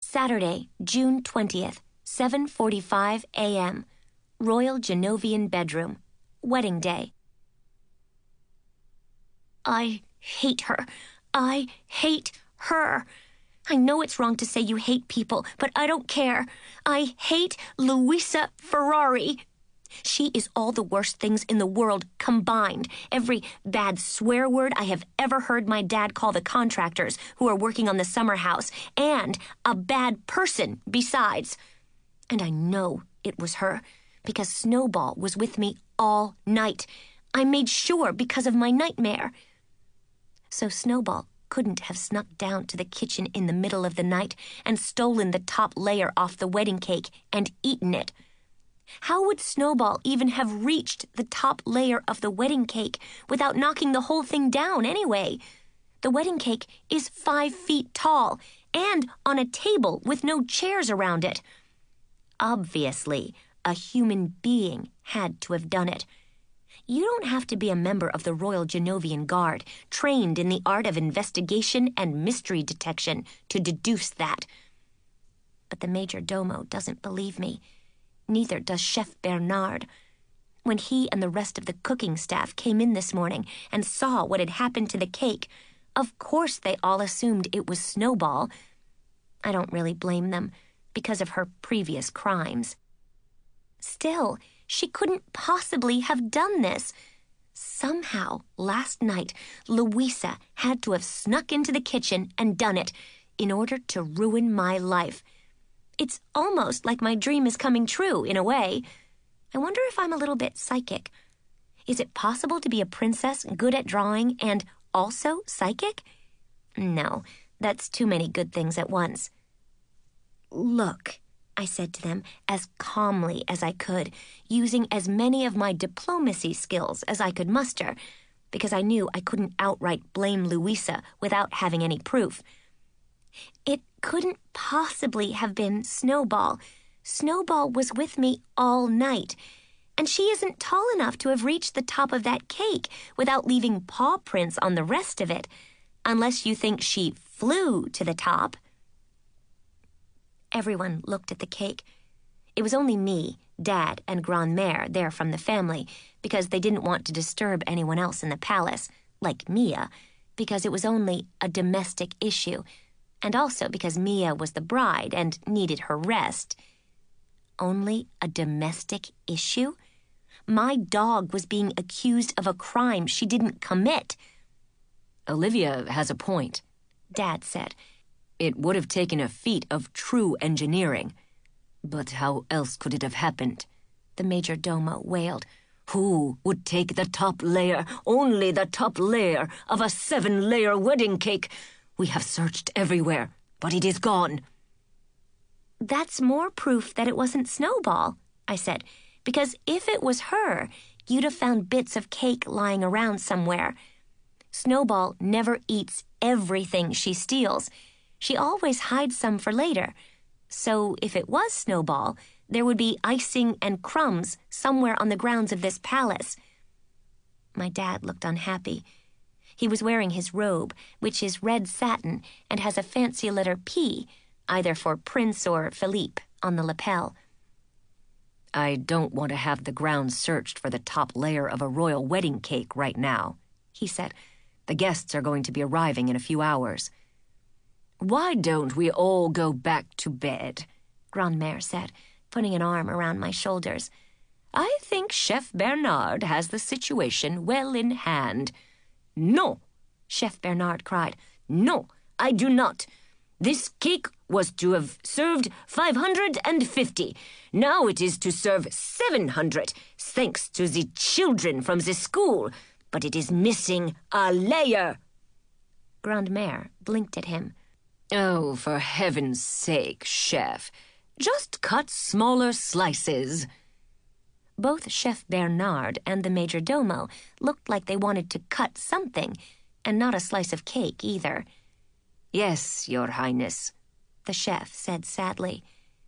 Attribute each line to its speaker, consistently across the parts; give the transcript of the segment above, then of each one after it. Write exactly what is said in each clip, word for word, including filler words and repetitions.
Speaker 1: Saturday, June twentieth, seven forty-five a m Royal Genovian bedroom. Wedding day. I hate her. I hate her. I know it's wrong to say you hate people, but I don't care. I hate Louisa Ferrari. She is all the worst things in the world combined. Every bad swear word I have ever heard my dad call the contractors who are working on the summer house, and a bad person besides. And I know it was her, because Snowball was with me all night. I made sure because of my nightmare. So Snowball couldn't have snuck down to the kitchen in the middle of the night and stolen the top layer off the wedding cake and eaten it. How would Snowball even have reached the top layer of the wedding cake without knocking the whole thing down anyway? The wedding cake is five feet tall and on a table with no chairs around it. Obviously, a human being had to have done it. You don't have to be a member of the Royal Genovian Guard, trained in the art of investigation and mystery detection, to deduce that. But the Major Domo doesn't believe me. Neither does Chef Bernard. When he and the rest of the cooking staff came in this morning and saw what had happened to the cake, of course they all assumed it was Snowball. I don't really blame them, because of her previous crimes. Still, she couldn't possibly have done this. Somehow, last night, Louisa had to have snuck into the kitchen and done it in order to ruin my life. It's almost like my dream is coming true, in a way. I wonder if I'm a little bit psychic. Is it possible to be a princess good at drawing and also psychic? No, that's too many good things at once. Look, I said to them as calmly as I could, using as many of my diplomacy skills as I could muster, because I knew I couldn't outright blame Louisa without having any proof. It couldn't possibly have been Snowball. Snowball was with me all night, and she isn't tall enough to have reached the top of that cake without leaving paw prints on the rest of it, unless you think she flew to the top. Everyone looked at the cake. It was only me, Dad, and Grandmère there from the family, because they didn't want to disturb anyone else in the palace, like Mia, because it was only a domestic issue, and also because Mia was the bride and needed her rest. Only a domestic issue? My dog was being accused of a crime she didn't commit.
Speaker 2: Olivia has a point,
Speaker 1: Dad said.
Speaker 2: It would have taken a feat of true engineering. But how else could it have happened?
Speaker 1: The Major Domo wailed.
Speaker 2: Who would take the top layer, only the top layer, of a seven-layer wedding cake? We have searched everywhere, but it is gone.
Speaker 1: That's more proof that it wasn't Snowball, I said, because if it was her, you'd have found bits of cake lying around somewhere. Snowball never eats everything she steals. She always hides some for later. So if it was Snowball, there would be icing and crumbs somewhere on the grounds of this palace. My dad looked unhappy. He was wearing his robe, which is red satin and has a fancy letter P, either for Prince or Philippe, on the lapel.
Speaker 2: I don't want to have the grounds searched for the top layer of a royal wedding cake right now, he said. The guests are going to be arriving in a few hours. Why don't we all go back to bed? Grandmère said, putting an arm around my shoulders. I think Chef Bernard has the situation well in hand. No, Chef Bernard cried. No, I do not. This cake was to have served five hundred fifty. Now it is to serve seven hundred, thanks to the children from the school. But it is missing a layer.
Speaker 1: Grandmère blinked at him.
Speaker 2: Oh, for heaven's sake, Chef. Just cut smaller slices.
Speaker 1: Both Chef Bernard and the Major Domo looked like they wanted to cut something, and not a slice of cake either.
Speaker 2: Yes, Your Highness,
Speaker 1: the chef said sadly.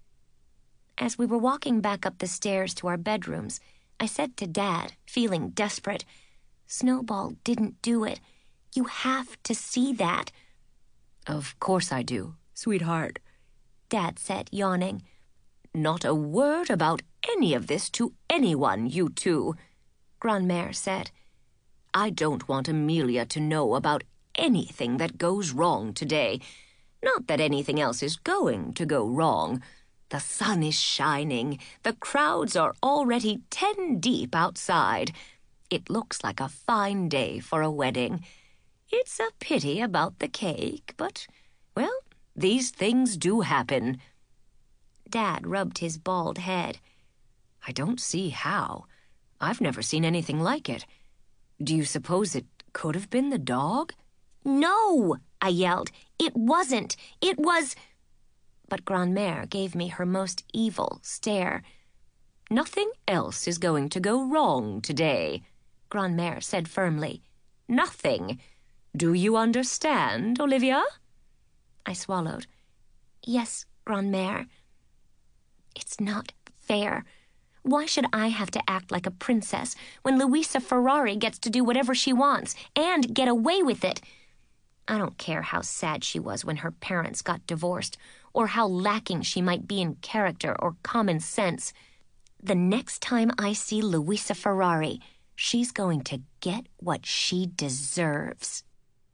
Speaker 1: As we were walking back up the stairs to our bedrooms, I said to Dad, feeling desperate, Snowball didn't do it. You have to see that.
Speaker 2: Of course I do, sweetheart.
Speaker 1: Dad said, yawning.
Speaker 2: Not a word about any of this to anyone, you two,
Speaker 1: Grandmère said.
Speaker 2: I don't want Amelia to know about anything that goes wrong today. Not that anything else is going to go wrong. The sun is shining. The crowds are already ten deep outside. It looks like a fine day for a wedding. It's a pity about the cake, but, well, these things do happen.
Speaker 1: Dad rubbed his bald head.
Speaker 2: I don't see how. I've never seen anything like it. Do you suppose it could have been the dog?
Speaker 1: No, I yelled. It wasn't. It was... But Grandmère gave me her most evil stare.
Speaker 2: Nothing else is going to go wrong today, Grandmère said firmly. Nothing. Do you understand, Olivia?
Speaker 1: I swallowed. Yes, Grandmère. It's not fair. Why should I have to act like a princess when Louisa Ferrari gets to do whatever she wants and get away with it? I don't care how sad she was when her parents got divorced or how lacking she might be in character or common sense. The next time I see Louisa Ferrari, she's going to get what she deserves.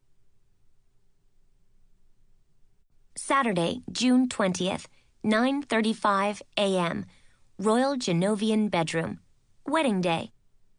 Speaker 1: Saturday, June twentieth, nine thirty-five a m Royal Genovian bedroom. Wedding day.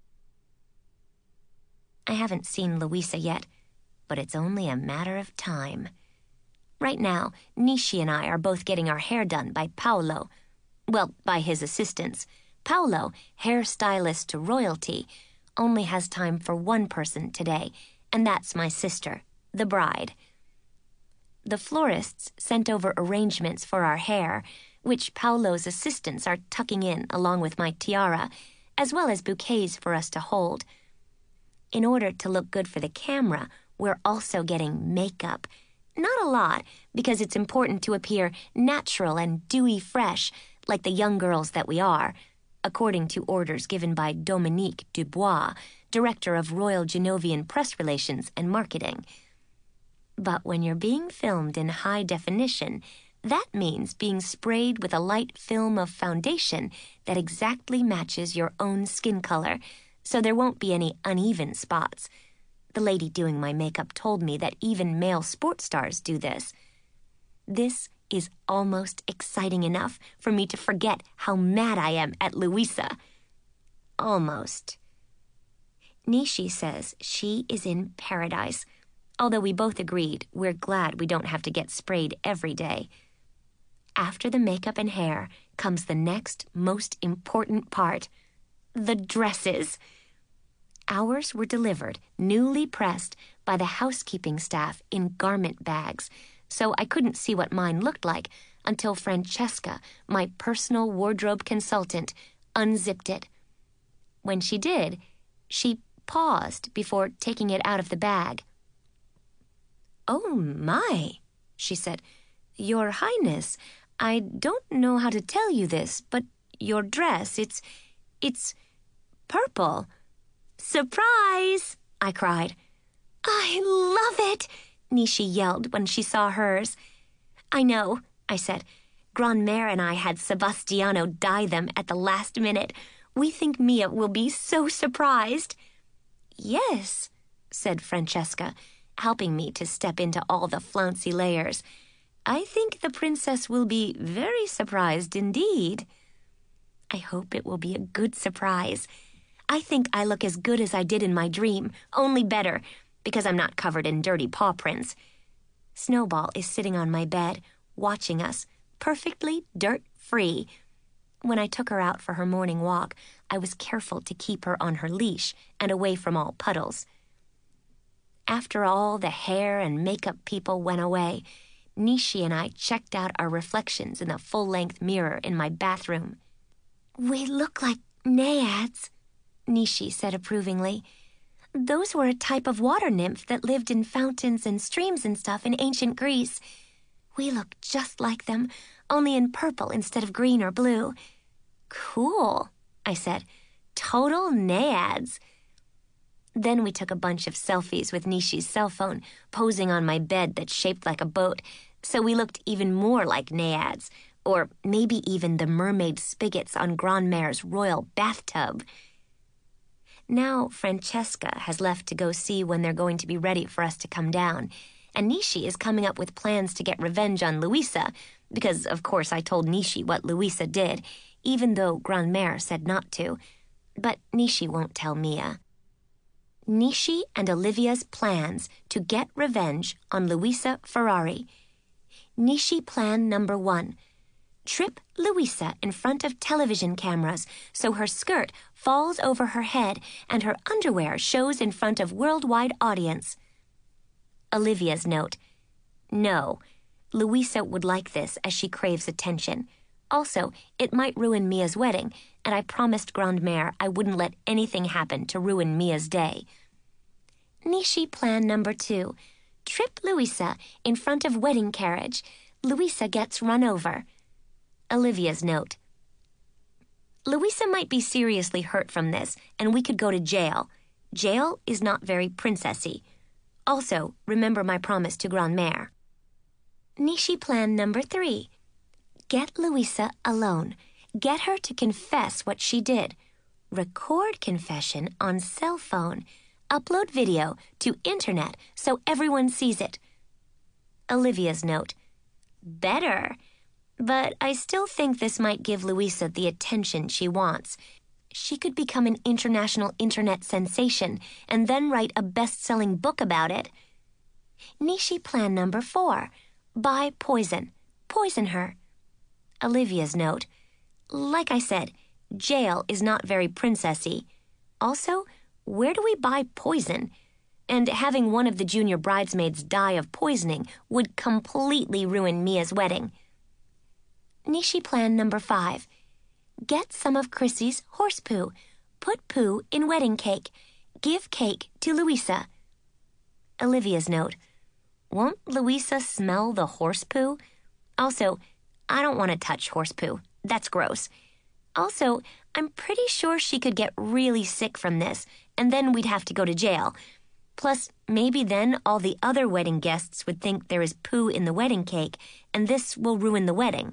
Speaker 1: I haven't seen Louisa yet, but it's only a matter of time. Right now, Nishi and I are both getting our hair done by Paolo. Well, by his assistants. Paolo, hairstylist to royalty, only has time for one person today, and that's my sister, the bride. The florists sent over arrangements for our hair, which Paolo's assistants are tucking in along with my tiara, as well as bouquets for us to hold. In order to look good for the camera, we're also getting makeup. Not a lot, because it's important to appear natural and dewy fresh, like the young girls that we are, according to orders given by Dominique Dubois, Director of Royal Genovian Press Relations and Marketing. But when you're being filmed in high definition, that means being sprayed with a light film of foundation that exactly matches your own skin color, so there won't be any uneven spots. The lady doing my makeup told me that even male sports stars do this. This is almost exciting enough for me to forget how mad I am at Louisa. Almost. Nishi says she is in paradise, although we both agreed we're glad we don't have to get sprayed every day. After the makeup and hair comes the next most important part, the dresses. Ours were delivered, newly pressed, by the housekeeping staff in garment bags, so I couldn't see what mine looked like until Francesca, my personal wardrobe consultant, unzipped it. When she did, she paused before taking it out of the bag. "Oh, my," she said. "Your Highness, I don't know how to tell you this, but your dress, it's... it's purple." "Surprise!" I cried. "I love it!" Nishi yelled when she saw hers. "I know," I said. "Grandmère and I had Sebastiano dye them at the last minute. We think Mia will be so surprised." "Yes," said Francesca, helping me to step into all the flouncy layers. "I think the princess will be very surprised indeed." I hope it will be a good surprise. I think I look as good as I did in my dream, only better, because I'm not covered in dirty paw prints. Snowball is sitting on my bed, watching us, perfectly dirt-free. When I took her out for her morning walk, I was careful to keep her on her leash and away from all puddles. After all the hair and makeup people went away, Nishi and I checked out our reflections in the full-length mirror in my bathroom. "We look like naiads," Nishi said approvingly. "Those were a type of water nymph that lived in fountains and streams and stuff in ancient Greece. We look just like them, only in purple instead of green or blue." "Cool," I said. "Total naiads." Then we took a bunch of selfies with Nishi's cell phone, posing on my bed that's shaped like a boat, so we looked even more like naiads, or maybe even the mermaid spigots on Grand'Mare's royal bathtub. Now Francesca has left to go see when they're going to be ready for us to come down, and Nishi is coming up with plans to get revenge on Louisa, because of course I told Nishi what Louisa did, even though Grand'Mare said not to. But Nishi won't tell Mia. Nishi and Olivia's plans to get revenge on Louisa Ferrari. Nishi plan number one. Trip Louisa in front of television cameras so her skirt falls over her head and her underwear shows in front of worldwide audience. Olivia's note. No, Louisa would like this as she craves attention. Also, it might ruin Mia's wedding, and I promised Grand'Mare I wouldn't let anything happen to ruin Mia's day. Nishi plan number two. Trip Louisa in front of wedding carriage. Louisa gets run over. Olivia's note. Louisa might be seriously hurt from this, and we could go to jail. Jail is not very princessy. Also, remember my promise to Grand'Mare. Nishi plan number three. Get Louisa alone. Get her to confess what she did. Record confession on cell phone. Upload video to internet so everyone sees it. Olivia's note. Better. But I still think this might give Louisa the attention she wants. She could become an international internet sensation and then write a best-selling book about it. Nishi plan number four. Buy poison. Poison her. Olivia's note. Like I said, jail is not very princessy. Also, where do we buy poison? And having one of the junior bridesmaids die of poisoning would completely ruin Mia's wedding. Nishi plan number five. Get some of Chrissy's horse poo. Put poo in wedding cake. Give cake to Louisa. Olivia's note. Won't Louisa smell the horse poo? Also, I don't want to touch horse poo. That's gross. Also, I'm pretty sure she could get really sick from this, and then we'd have to go to jail. Plus, maybe then all the other wedding guests would think there is poo in the wedding cake, and this will ruin the wedding.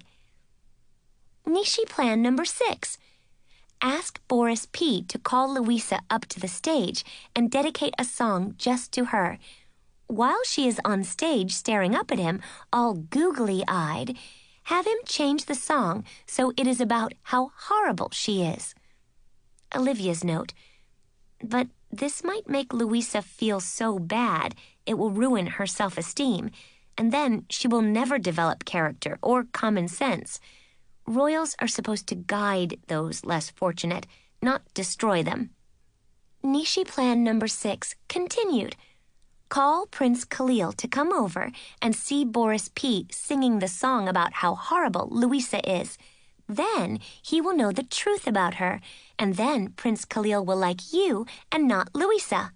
Speaker 1: Nishi plan number six. Ask Boris P. to call Louisa up to the stage and dedicate a song just to her. While she is on stage staring up at him, all googly-eyed, have him change the song so it is about how horrible she is. Olivia's note. But this might make Louisa feel so bad it will ruin her self-esteem, and then she will never develop character or common sense. Royals are supposed to guide those less fortunate, not destroy them. Nishi plan number six continued. Call Prince Khalil to come over and see Boris P. singing the song about how horrible Louisa is. Then he will know the truth about her, and then Prince Khalil will like you and not Louisa.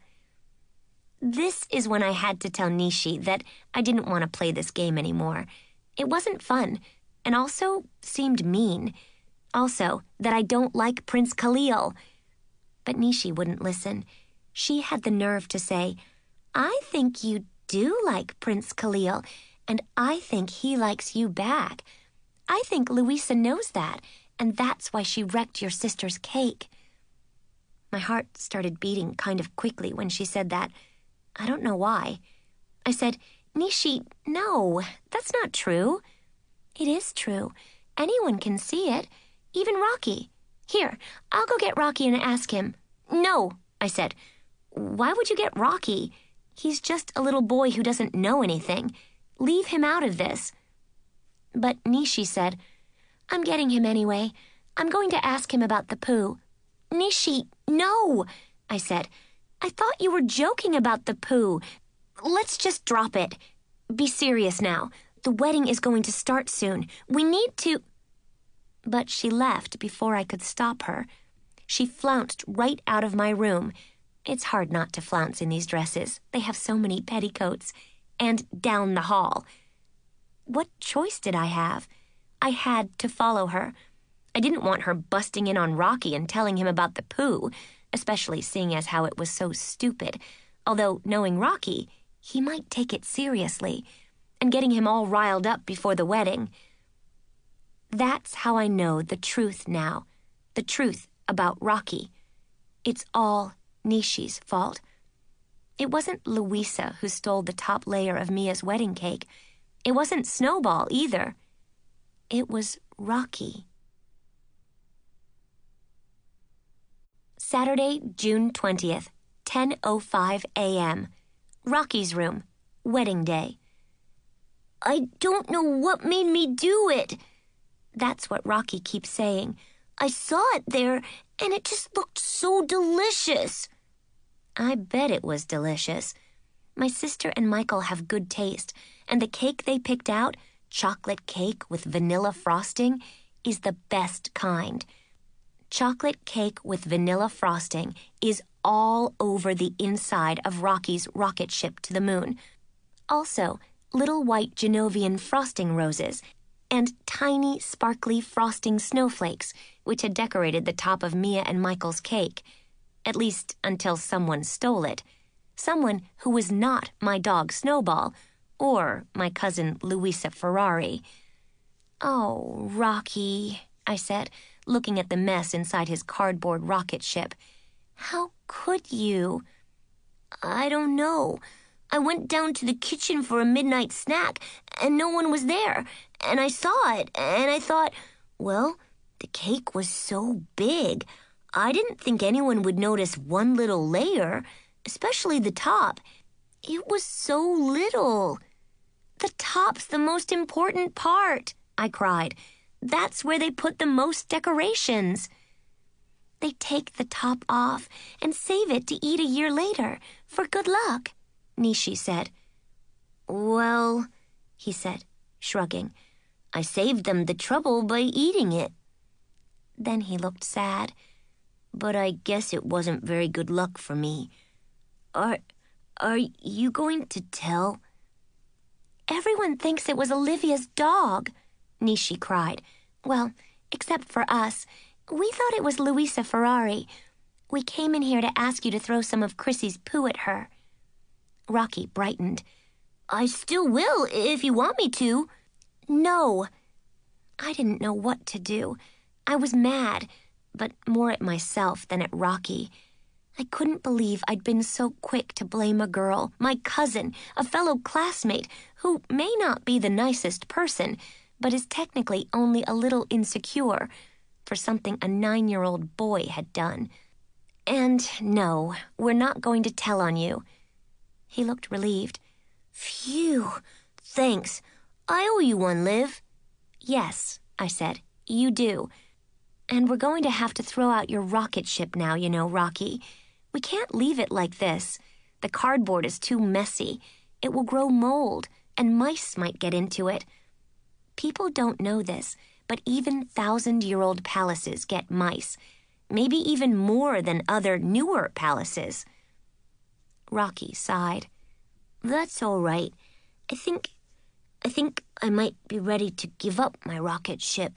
Speaker 1: This is when I had to tell Nishi that I didn't want to play this game anymore. It wasn't fun, and also seemed mean. Also, that I don't like Prince Khalil. But Nishi wouldn't listen. She had the nerve to say, I think you do like Prince Khalil, and I think he likes you back. I think Louisa knows that, and that's why she wrecked your sister's cake. My heart started beating kind of quickly when she said that. I don't know why. I said, Nishi, no, that's not true. It is true. Anyone can see it, even Rocky. Here, I'll go get Rocky and ask him. No, I said. Why would you get Rocky? He's just a little boy who doesn't know anything. Leave him out of this. But Nishi said, I'm getting him anyway. I'm going to ask him about the poo. Nishi, no, I said. I thought you were joking about the poo. Let's just drop it. Be serious now. The wedding is going to start soon. We need to... But she left before I could stop her. She flounced right out of my room. It's hard not to flounce in these dresses. They have so many petticoats. And down the hall. What choice did I have? I had to follow her. I didn't want her busting in on Rocky and telling him about the poo, especially seeing as how it was so stupid. Although, knowing Rocky, he might take it seriously. and getting him all riled up before the wedding. That's how I know the truth now, the truth about Rocky. It's all Nishi's fault. It wasn't Louisa who stole the top layer of Mia's wedding cake. It wasn't Snowball either. It was Rocky. Saturday, June twentieth, ten oh five a.m. Rocky's room, wedding day. I don't know what made me do it. That's what Rocky keeps saying. I saw it there, and it just looked so delicious. I bet it was delicious. My sister and Michael have good taste, and the cake they picked out, chocolate cake with vanilla frosting, is the best kind. Chocolate cake with vanilla frosting is all over the inside of Rocky's rocket ship to the moon. Also, little white Genovian frosting roses and tiny, sparkly frosting snowflakes, which had decorated the top of Mia and Michael's cake. At least until someone stole it. Someone who was not my dog Snowball or my cousin Louisa Ferrari. Oh, Rocky, I said, looking at the mess inside his cardboard rocket ship. How could you? I don't know. I went down to the kitchen for a midnight snack, and no one was there. And I saw it, and I thought, well, the cake was so big. I didn't think anyone would notice one little layer, especially the top. It was so little. The top's the most important part, I cried. That's where they put the most decorations. They take the top off and save it to eat a year later for good luck, Nishi said. Well, he said, shrugging, I saved them the trouble by eating it. Then he looked sad. But I guess it wasn't very good luck for me. Are, are you going to tell? Everyone thinks it was Olivia's dog, Nishi cried. Well, except for us. We thought it was Louisa Ferrari. We came in here to ask you to throw some of Chrissy's poo at her. Rocky brightened. I still will, if you want me to. No. I didn't know what to do. I was mad, but more at myself than at Rocky. I couldn't believe I'd been so quick to blame a girl, my cousin, a fellow classmate, who may not be the nicest person, but is technically only a little insecure, for something a nine-year-old boy had done. And no, we're not going to tell on you. He looked relieved. Phew, thanks. I owe you one, Liv. Yes, I said, you do. And we're going to have to throw out your rocket ship now, you know, Rocky. We can't leave it like this. The cardboard is too messy. It will grow mold, and mice might get into it. People don't know this, but even thousand-year-old palaces get mice. Maybe even more than other newer palaces. Rocky sighed. That's all right. I think... I think I might be ready to give up my rocket ship.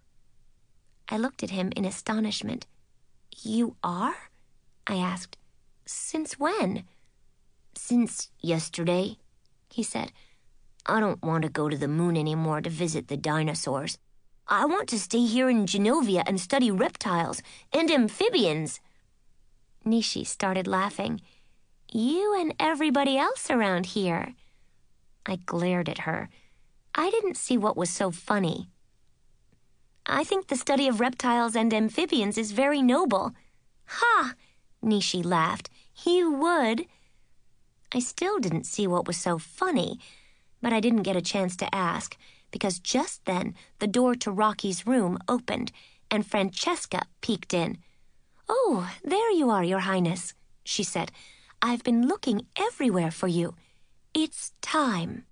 Speaker 1: I looked at him in astonishment. You are? I asked. Since when? Since yesterday, he said. I don't want to go to the moon anymore to visit the dinosaurs. I want to stay here in Genovia and study reptiles and amphibians. Nishi started laughing. You and everybody else around here. I glared at her. I didn't see what was so funny. I think the study of reptiles and amphibians is very noble. Ha! Nishi laughed. You would. I still didn't see what was so funny, but I didn't get a chance to ask, because just then the door to Rocky's room opened, and Francesca peeked in. Oh, there you are, Your Highness, she said. I've been looking everywhere for you. It's time.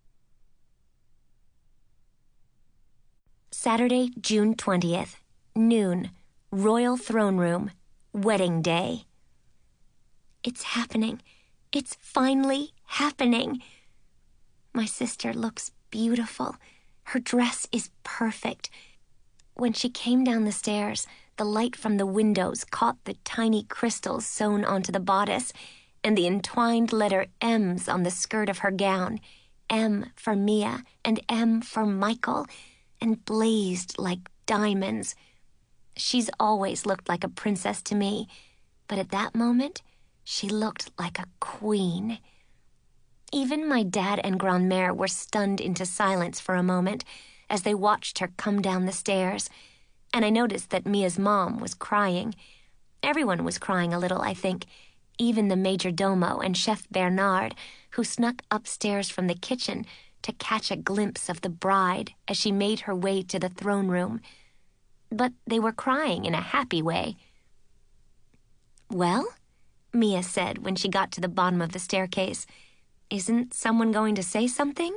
Speaker 1: Saturday, June twentieth, noon, Royal Throne Room, wedding day. It's happening. It's finally happening. My sister looks beautiful. Her dress is perfect. When she came down the stairs, the light from the windows caught the tiny crystals sewn onto the bodice and the entwined letter M's on the skirt of her gown, M for Mia and M for Michael, and blazed like diamonds. She's always looked like a princess to me, but at that moment, she looked like a queen. Even my dad and Grandmère were stunned into silence for a moment as they watched her come down the stairs, and I noticed that Mia's mom was crying. Everyone was crying a little, I think, even the major domo and Chef Bernard, who snuck upstairs from the kitchen to catch a glimpse of the bride as she made her way to the throne room. But they were crying in a happy way. "Well," Mia said when she got to the bottom of the staircase, "isn't someone going to say something?"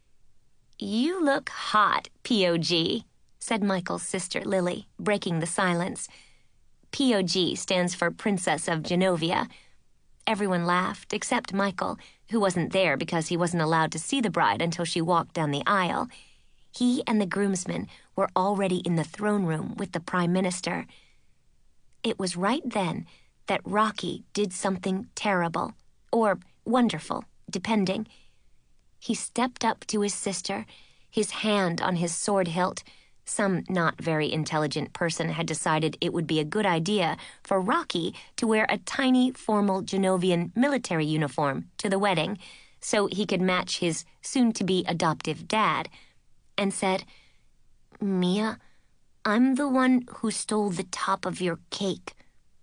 Speaker 1: "You look hot, P O G, said Michael's sister Lily, breaking the silence. P O G stands for Princess of Genovia. Everyone laughed, except Michael, who wasn't there because he wasn't allowed to see the bride until she walked down the aisle. He and the groomsmen were already in the throne room with the Prime Minister. It was right then that Rocky did something terrible, or wonderful, depending. He stepped up to his sister, his hand on his sword hilt. Some not very intelligent person had decided it would be a good idea for Rocky to wear a tiny, formal Genovian military uniform to the wedding so he could match his soon-to-be adoptive dad, and said, "Mia, I'm the one who stole the top of your cake."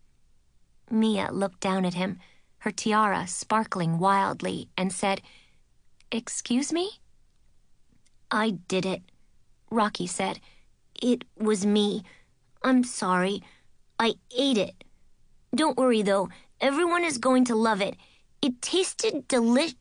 Speaker 1: Mia looked down at him, her tiara sparkling wildly, and said, "Excuse me?" "I did it," Rocky said. "It was me. I'm sorry. I ate it. Don't worry, though. Everyone is going to love it. It tasted delish—"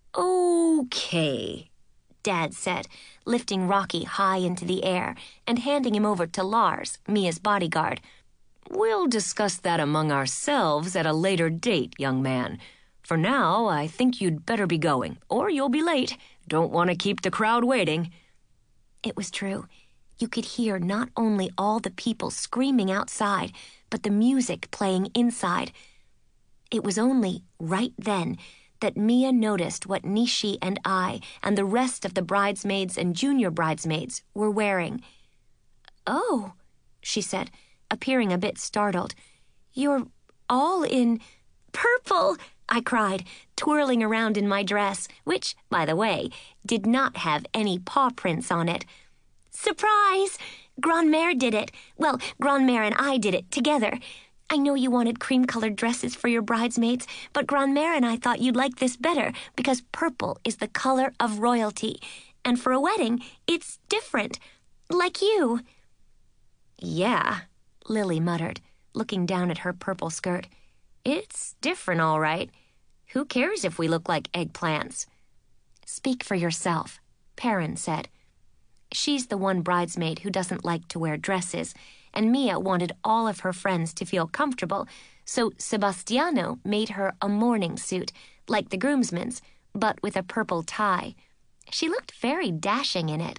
Speaker 1: "Okay," Dad said, lifting Rocky high into the air and handing him over to Lars, Mia's bodyguard. "We'll discuss that among ourselves at a later date, young man. For now, I think you'd better be going, or you'll be late. Don't want to keep the crowd waiting." It was true. You could hear not only all the people screaming outside, but the music playing inside. It was only right then that Mia noticed what Nishi and I and the rest of the bridesmaids and junior bridesmaids were wearing. "Oh," she said, appearing a bit startled. "You're all in purple," I cried, twirling around in my dress, which, by the way, did not have any paw prints on it. "Surprise! Grandmère did it. Well, Grandmère and I did it together. I know you wanted cream-colored dresses for your bridesmaids, but Grandmère and I thought you'd like this better because purple is the color of royalty, and for a wedding, it's different, like you." "Yeah," Lily muttered, looking down at her purple skirt. "It's different, all right. Who cares if we look like eggplants?" "Speak for yourself," Perrin said. She's the one bridesmaid who doesn't like to wear dresses, and Mia wanted all of her friends to feel comfortable, so Sebastiano made her a morning suit, like the groomsmen's, but with a purple tie. She looked very dashing in it.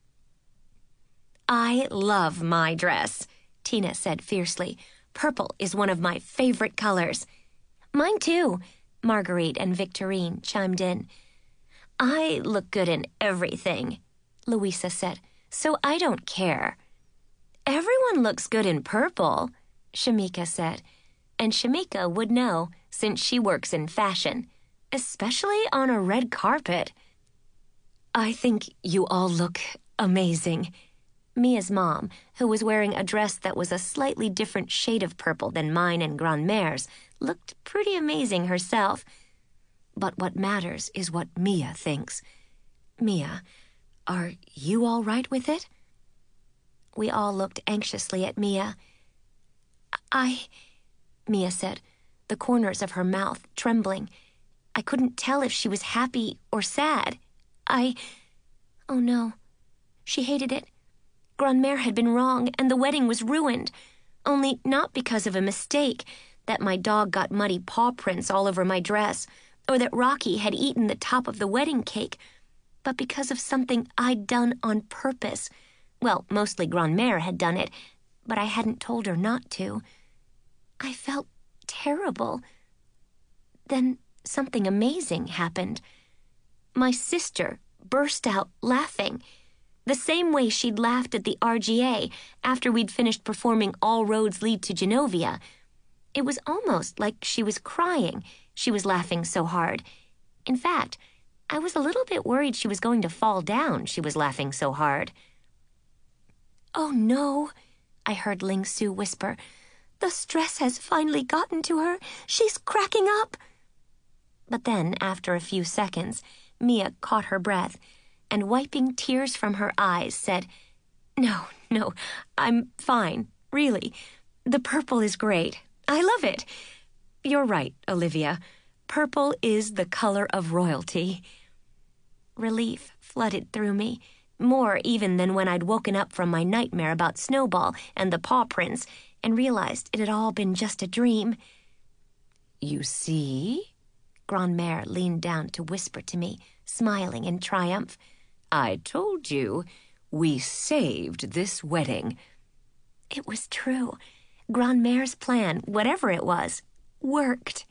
Speaker 1: "I love my dress," Tina said fiercely. "Purple is one of my favorite colors." "Mine too," Marguerite and Victorine chimed in. "I look good in everything," Louisa said, "so I don't care." "Everyone looks good in purple," Shamika said, and Shamika would know since she works in fashion, especially on a red carpet. "I think you all look amazing." Mia's mom, who was wearing a dress that was a slightly different shade of purple than mine and Grandmère's, looked pretty amazing herself. But what matters is what Mia thinks. "Mia, are you all right with it?" We all looked anxiously at Mia. I, Mia said, the corners of her mouth trembling. I couldn't tell if she was happy or sad. I... Oh no. She hated it. Grandmère had been wrong, and the wedding was ruined. Only not because of a mistake, that my dog got muddy paw prints all over my dress, or that Rocky had eaten the top of the wedding cake, but because of something I'd done on purpose. Well, mostly Grandmère had done it, but I hadn't told her not to. I felt terrible. Then something amazing happened. My sister, burst out laughing, the same way she'd laughed at the R G A after we'd finished performing All Roads Lead to Genovia. It was almost like she was crying. She was laughing so hard. In fact, I was a little bit worried she was going to fall down. She was laughing so hard. "Oh no," I heard Ling Su whisper. "The stress has finally gotten to her. She's cracking up." But then, after a few seconds, Mia caught her breath and, wiping tears from her eyes, said, "No, no, I'm fine, really. The purple is great. I love it. You're right, Olivia. Purple is the color of royalty." Relief flooded through me, more even than when I'd woken up from my nightmare about Snowball and the paw prints and realized it had all been just a dream.
Speaker 2: "You see?"
Speaker 1: Grandmère leaned down to whisper to me, smiling in triumph.
Speaker 2: "I told you, we saved this wedding."
Speaker 1: It was true. Grandmère's plan, whatever it was, worked.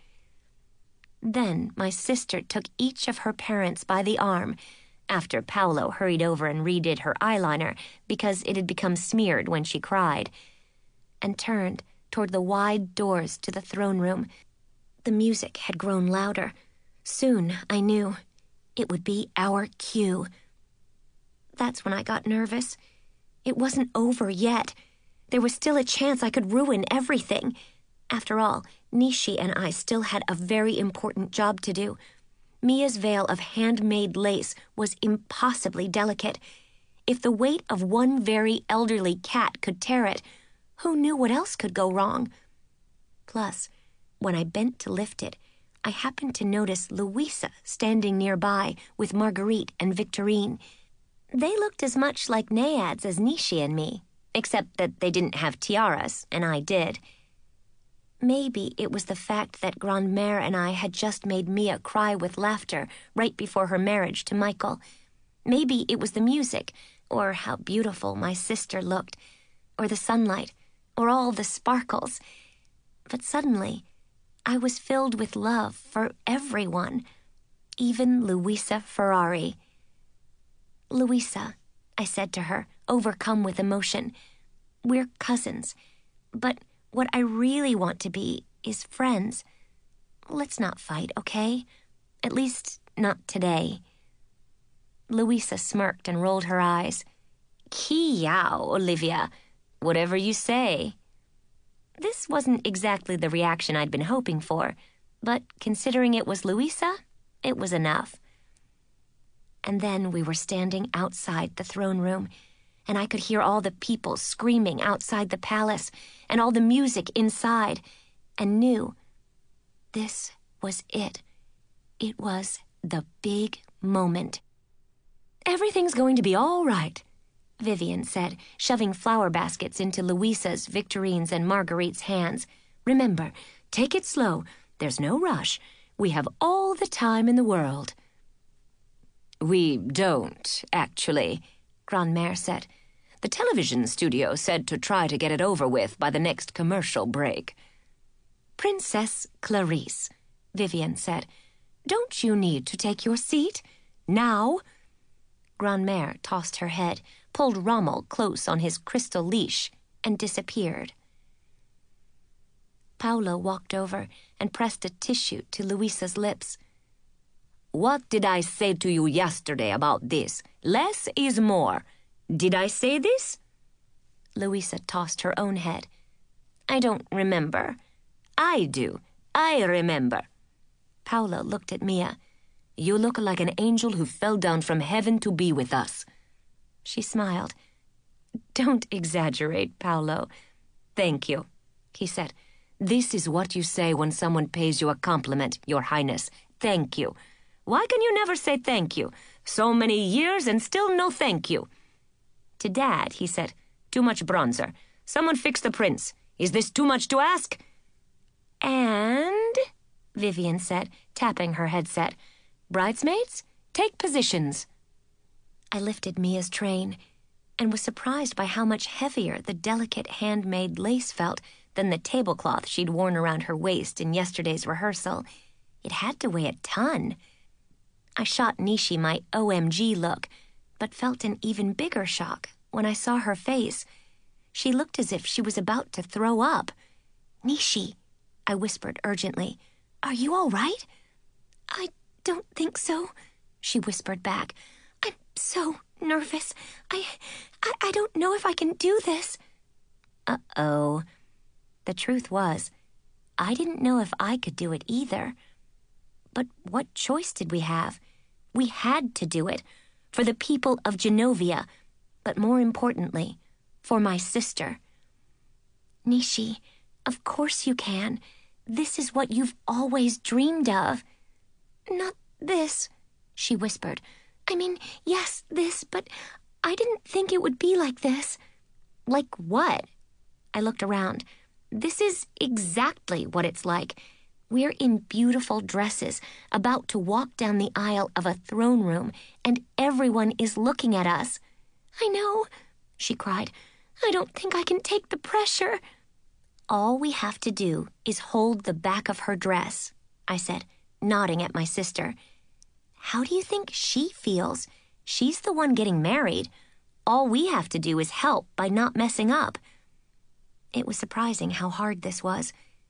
Speaker 1: Then my sister took each of her parents by the arm, after Paolo hurried over and redid her eyeliner because it had become smeared when she cried, and turned toward the wide doors to the throne room. The music had grown louder. Soon, I knew, it would be our cue. That's when I got nervous. It wasn't over yet. There was still a chance I could ruin everything. After all, Nishi and I still had a very important job to do. Mia's veil of handmade lace was impossibly delicate. If the weight of one very elderly cat could tear it, who knew what else could go wrong? Plus, when I bent to lift it, I happened to notice Louisa standing nearby with Marguerite and Victorine. They looked as much like naiads as Nishi and me, except that they didn't have tiaras, and I did. Maybe it was the fact that Grandmère and I had just made Mia cry with laughter right before her marriage to Michael. Maybe it was the music, or how beautiful my sister looked, or the sunlight, or all the sparkles. But suddenly, I was filled with love for everyone, even Louisa Ferrari. "Louisa," I said to her, overcome with emotion, "we're cousins, but what I really want to be is friends. Let's not fight, okay? At least, not today." Louisa smirked and rolled her eyes. "Ki-yow, Olivia. Whatever you say." This wasn't exactly the reaction I'd been hoping for, but considering it was Louisa, it was enough. And then we were standing outside the throne room, and I could hear all the people screaming outside the palace and all the music inside, and knew this was it. It was the big moment. "Everything's going to be all right," Vivian said, shoving flower baskets into Louisa's, Victorine's, and Marguerite's hands. "Remember, take it slow. There's no rush. We have all the time in the world."
Speaker 2: "We don't, actually," Grandmère said. "The television studio said to try to get it over with by the next commercial break."
Speaker 1: "Princess Clarice," Vivian said, "don't you need to take your seat? Now?" Grandmère tossed her head, pulled Rommel close on his crystal leash, and disappeared. Paolo walked over and pressed a tissue to Louisa's lips.
Speaker 2: "What did I say to you yesterday about this? Less is more. Did I say this?"
Speaker 1: Louisa tossed her own head. "I don't remember."
Speaker 2: "I do. I remember."
Speaker 1: Paolo looked at Mia.
Speaker 2: "You look like an angel who fell down from heaven to be with us."
Speaker 1: She smiled. "Don't exaggerate, Paolo."
Speaker 2: "Thank you," he said. "This is what you say when someone pays you a compliment, Your Highness. Thank you. Why can you never say thank you? So many years and still no thank you." To Dad, he said, "Too much bronzer. Someone fix the prince. Is this too much to ask?"
Speaker 1: "And," Vivian said, tapping her headset, "bridesmaids, take positions." I lifted Mia's train and was surprised by how much heavier the delicate handmade lace felt than the tablecloth she'd worn around her waist in yesterday's rehearsal. It had to weigh a ton. I shot Nishi my O M G look, but felt an even bigger shock when I saw her face. She looked as if she was about to throw up. "Nishi," I whispered urgently, "are you all right?" "I don't think so," she whispered back. "I'm so nervous. I, I, I don't know if I can do this." Uh-oh. The truth was, I didn't know if I could do it either. But what choice did we have? We had to do it, for the people of Genovia, but more importantly, for my sister. "Nishi, of course you can. This is what you've always dreamed of." "Not this," she whispered. "I mean, yes, this, but I didn't think it would be like this." "Like what?" I looked around. This is exactly what it's like. We're in beautiful dresses, about to walk down the aisle of a throne room, and everyone is looking at us. "I know," she cried. "I don't think I can take the pressure." "All we have to do is hold the back of her dress," I said, nodding at my sister. "How do you think she feels? She's the one getting married. All we have to do is help by not messing up." It was surprising how hard this was.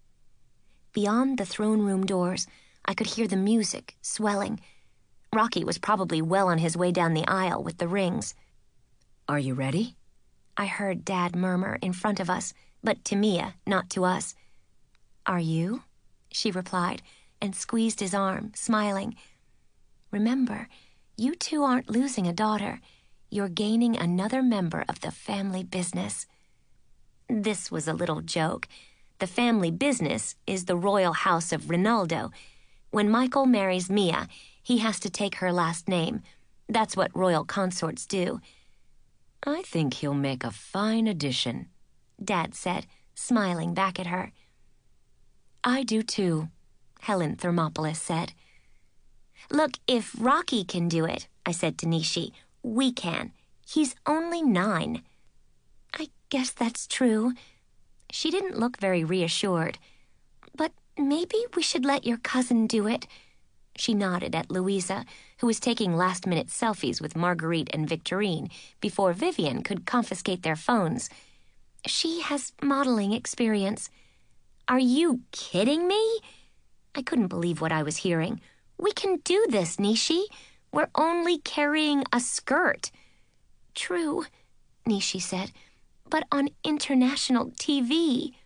Speaker 1: Beyond the throne room doors, I could hear the music swelling. Rocky was probably well on his way down the aisle with the rings.
Speaker 2: "Are you ready?"
Speaker 1: I heard Dad murmur in front of us, but to Mia, not to us. "Are you?" she replied, and squeezed his arm, smiling. "Remember, you two aren't losing a daughter. You're gaining another member of the family business." This was a little joke. The family business is the royal house of Rinaldo. When Michael marries Mia, he has to take her last name. That's what royal consorts do.
Speaker 2: "I think he'll make a fine addition,"
Speaker 1: Dad said, smiling back at her.
Speaker 2: "I do too,"
Speaker 1: Helen Thermopolis said. "Look, if Rocky can do it," I said to Nishi, "we can. He's only nine." "I guess that's true." She didn't look very reassured. "But maybe we should let your cousin do it." She nodded at Louisa, who was taking last-minute selfies with Marguerite and Victorine before Vivian could confiscate their phones. "She has modeling experience." "Are you kidding me?" I couldn't believe what I was hearing. "We can do this, Nishi. We're only carrying a skirt." "True," Nishi said, "but on international T V."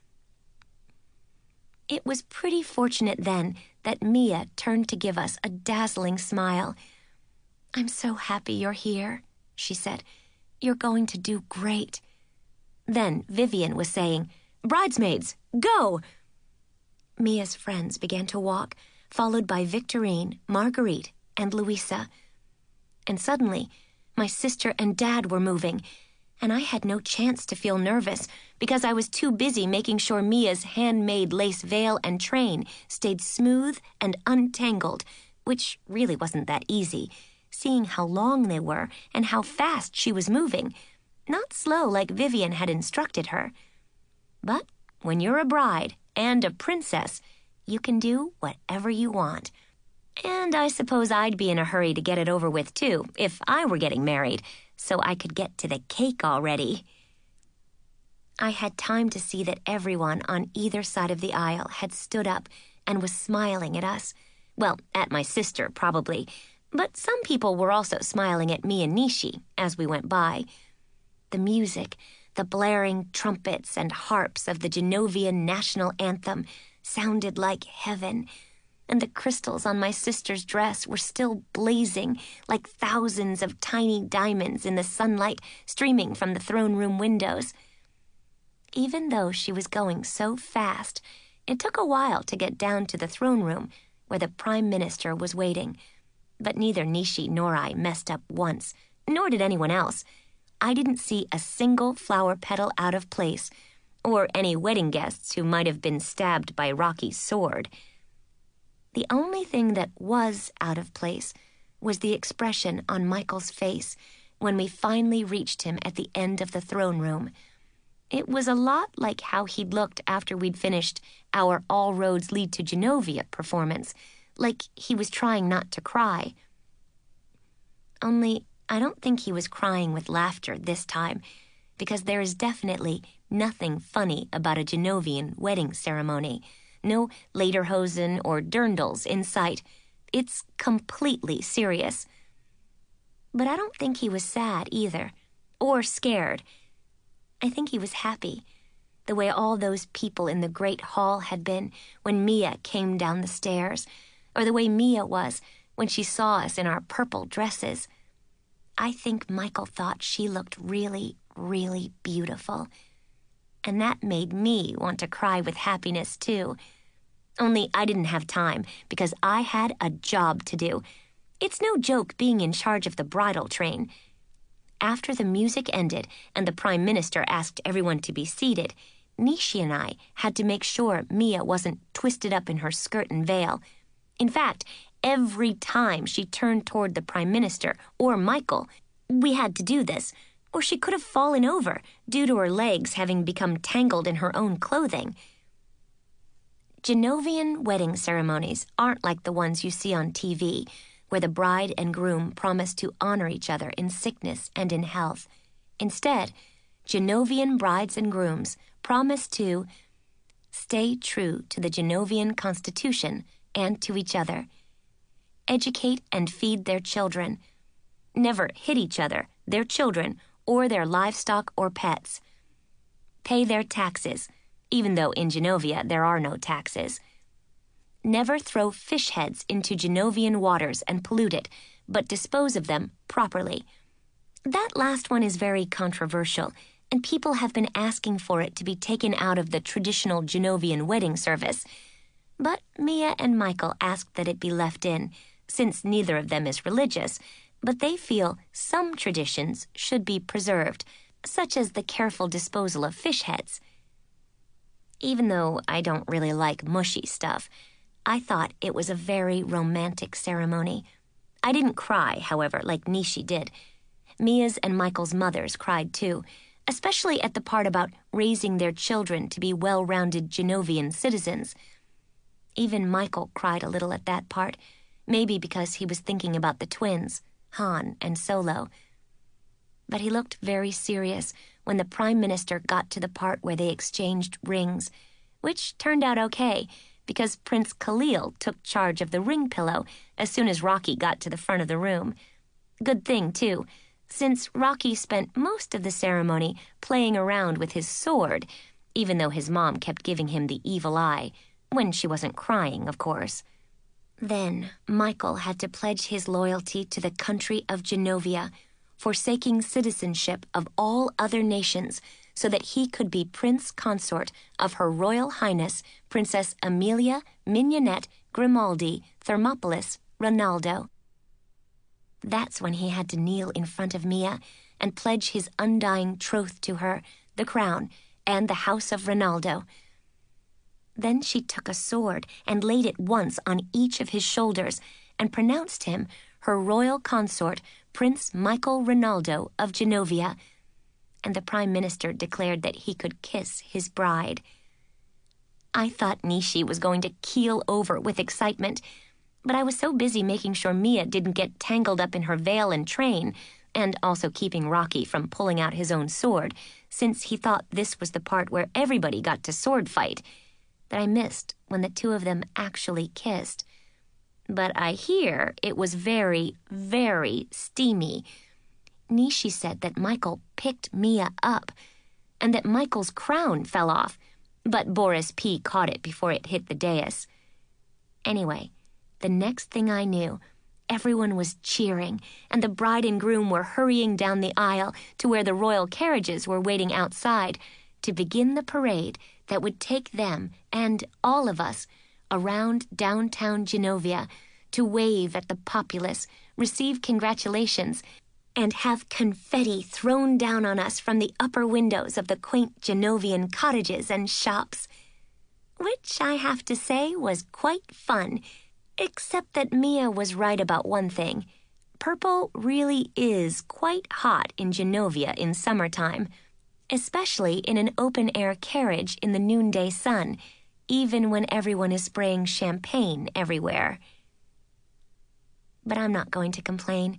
Speaker 1: It was pretty fortunate then that Mia turned to give us a dazzling smile. "I'm so happy you're here," she said. "You're going to do great." Then Vivian was saying, "Bridesmaids, go!" Mia's friends began to walk, followed by Victorine, Marguerite, and Louisa. And suddenly, my sister and Dad were moving, and I had no chance to feel nervous because I was too busy making sure Mia's handmade lace veil and train stayed smooth and untangled, which really wasn't that easy, seeing how long they were and how fast she was moving. Not slow like Vivian had instructed her. But when you're a bride and a princess, you can do whatever you want. And I suppose I'd be in a hurry to get it over with, too, if I were getting married, so I could get to the cake already. I had time to see that everyone on either side of the aisle had stood up and was smiling at us. Well, at my sister, probably, but some people were also smiling at me and Nishi as we went by. The music, the blaring trumpets and harps of the Genovian national anthem sounded like heaven, and the crystals on my sister's dress were still blazing like thousands of tiny diamonds in the sunlight streaming from the throne room windows. Even though she was going so fast, it took a while to get down to the throne room where the Prime Minister was waiting. But neither Nishi nor I messed up once, nor did anyone else. I didn't see a single flower petal out of place, or any wedding guests who might have been stabbed by Rocky's sword. The only thing that was out of place was the expression on Michael's face when we finally reached him at the end of the throne room. It was a lot like how he'd looked after we'd finished our All Roads Lead to Genovia performance, like he was trying not to cry. Only I don't think he was crying with laughter this time, because there is definitely nothing funny about a Genovian wedding ceremony. No lederhosen or dirndls in sight. It's completely serious. But I don't think he was sad either, or scared. I think he was happy, the way all those people in the great hall had been when Mia came down the stairs, or the way Mia was when she saw us in our purple dresses. I think Michael thought she looked really, really beautiful. And that made me want to cry with happiness, too. Only I didn't have time, because I had a job to do. It's no joke being in charge of the bridal train. After the music ended and the Prime Minister asked everyone to be seated, Nishi and I had to make sure Mia wasn't twisted up in her skirt and veil. In fact, every time she turned toward the Prime Minister or Michael, we had to do this, or she could have fallen over due to her legs having become tangled in her own clothing. Genovian wedding ceremonies aren't like the ones you see on T V, where the bride and groom promise to honor each other in sickness and in health. Instead, Genovian brides and grooms promise to stay true to the Genovian Constitution and to each other, educate and feed their children, never hit each other, their children, or their livestock or pets, pay their taxes, even though in Genovia there are no taxes, never throw fish heads into Genovian waters and pollute it, but dispose of them properly. That last one is very controversial, and people have been asking for it to be taken out of the traditional Genovian wedding service. But Mia and Michael asked that it be left in, since neither of them is religious, but they feel some traditions should be preserved, such as the careful disposal of fish heads. Even though I don't really like mushy stuff, I thought it was a very romantic ceremony. I didn't cry, however, like Nishi did. Mia's and Michael's mothers cried too, especially at the part about raising their children to be well-rounded Genovian citizens. Even Michael cried a little at that part, maybe because he was thinking about the twins, Han and Solo. But he looked very serious when the Prime Minister got to the part where they exchanged rings, which turned out okay, because Prince Khalil took charge of the ring pillow as soon as Rocky got to the front of the room. Good thing, too, since Rocky spent most of the ceremony playing around with his sword, even though his mom kept giving him the evil eye, when she wasn't crying, of course. Then Michael had to pledge his loyalty to the country of Genovia, forsaking citizenship of all other nations so that he could be Prince Consort of Her Royal Highness Princess Amelia Mignonette Grimaldi Thermopolis Ronaldo. That's when he had to kneel in front of Mia and pledge his undying troth to her, the crown, and the House of Ronaldo. Then she took a sword and laid it once on each of his shoulders and pronounced him her royal consort, Prince Michael Ronaldo of Genovia, and the Prime Minister declared that he could kiss his bride. I thought Nishi was going to keel over with excitement, but I was so busy making sure Mia didn't get tangled up in her veil and train, and also keeping Rocky from pulling out his own sword, since he thought this was the part where everybody got to sword fight, that I missed when the two of them actually kissed. But I hear it was very, very steamy. Nishi said that Michael picked Mia up, and that Michael's crown fell off, but Boris P. caught it before it hit the dais. Anyway, the next thing I knew, everyone was cheering, and the bride and groom were hurrying down the aisle to where the royal carriages were waiting outside to begin the parade that would take them and all of us around downtown Genovia to wave at the populace, receive congratulations, and have confetti thrown down on us from the upper windows of the quaint Genovian cottages and shops. Which, I have to say, was quite fun, except that Mia was right about one thing. Purple really is quite hot in Genovia in summertime, especially in an open-air carriage in the noonday sun, even when everyone is spraying champagne everywhere. But I'm not going to complain,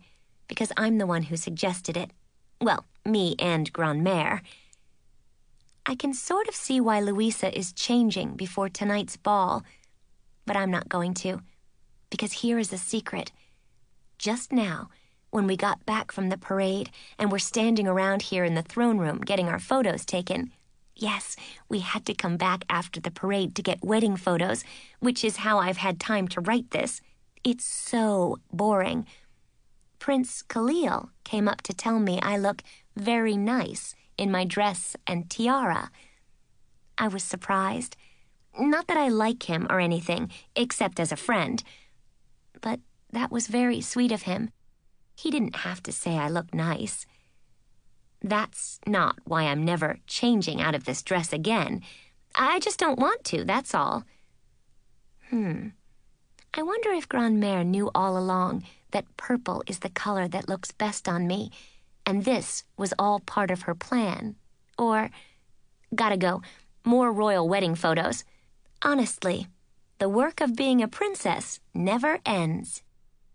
Speaker 1: because I'm the one who suggested it. Well, me and Grandmère. I can sort of see why Louisa is changing before tonight's ball, but I'm not going to, because here is a secret. Just now, when we got back from the parade and were standing around here in the throne room getting our photos taken, yes, we had to come back after the parade to get wedding photos, which is how I've had time to write this. It's so boring. Prince Khalil came up to tell me I look very nice in my dress and tiara. I was surprised. Not that I like him or anything, except as a friend. But that was very sweet of him. He didn't have to say I look nice. That's not why I'm never changing out of this dress again. I just don't want to, that's all. Hmm. I wonder if Grandmère knew all along that purple is the color that looks best on me, and this was all part of her plan. Or, gotta go, more royal wedding photos. Honestly, the work of being a princess never ends.